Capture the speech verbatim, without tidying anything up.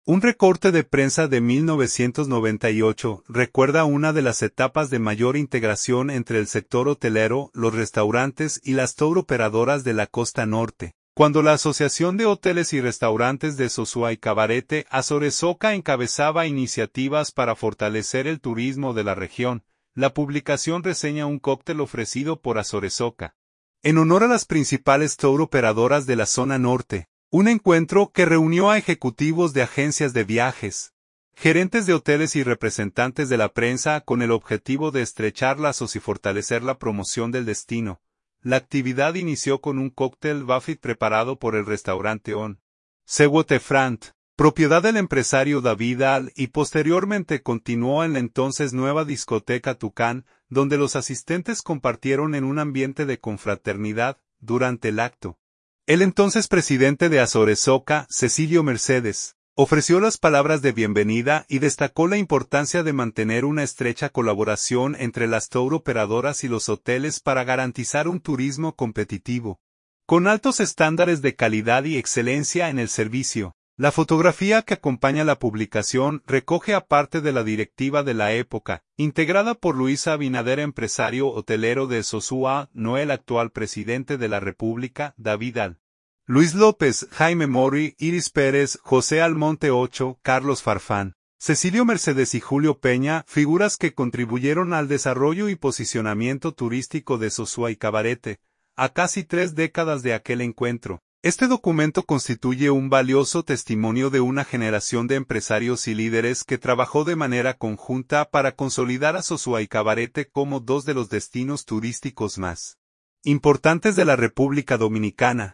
Un recorte de prensa de mil novecientos noventa y ocho recuerda una de las etapas de mayor integración entre el sector hotelero, los restaurantes y las tour operadoras de la costa norte, cuando la Asociación de Hoteles y Restaurantes de Sosúa y Cabarete Azoresoca encabezaba iniciativas para fortalecer el turismo de la región. La publicación reseña un cóctel ofrecido por Azoresoca en honor a las principales tour operadoras de la zona norte. Un encuentro que reunió a ejecutivos de agencias de viajes, gerentes de hoteles y representantes de la prensa con el objetivo de estrechar lazos y fortalecer la promoción del destino. La actividad inició con un cóctel buffet preparado por el restaurante On Sewotefront, propiedad del empresario David Al, y posteriormente continuó en la entonces nueva discoteca Tucán, donde los asistentes compartieron en un ambiente de confraternidad durante el acto. El entonces presidente de Azoresoca, Cecilio Mercedes, ofreció las palabras de bienvenida y destacó la importancia de mantener una estrecha colaboración entre las tour operadoras y los hoteles para garantizar un turismo competitivo, con altos estándares de calidad y excelencia en el servicio. La fotografía que acompaña la publicación recoge a parte de la directiva de la época, integrada por Luisa Abinader, empresario hotelero de Sosúa, Noel, actual presidente de la República, David Al, Luis López, Jaime Mori, Iris Pérez, José Almonte Ocho, Carlos Farfán, Cecilio Mercedes y Julio Peña, figuras que contribuyeron al desarrollo y posicionamiento turístico de Sosúa y Cabarete, a casi tres décadas de aquel encuentro. Este documento constituye un valioso testimonio de una generación de empresarios y líderes que trabajó de manera conjunta para consolidar a Sosúa y Cabarete como dos de los destinos turísticos más importantes de la República Dominicana.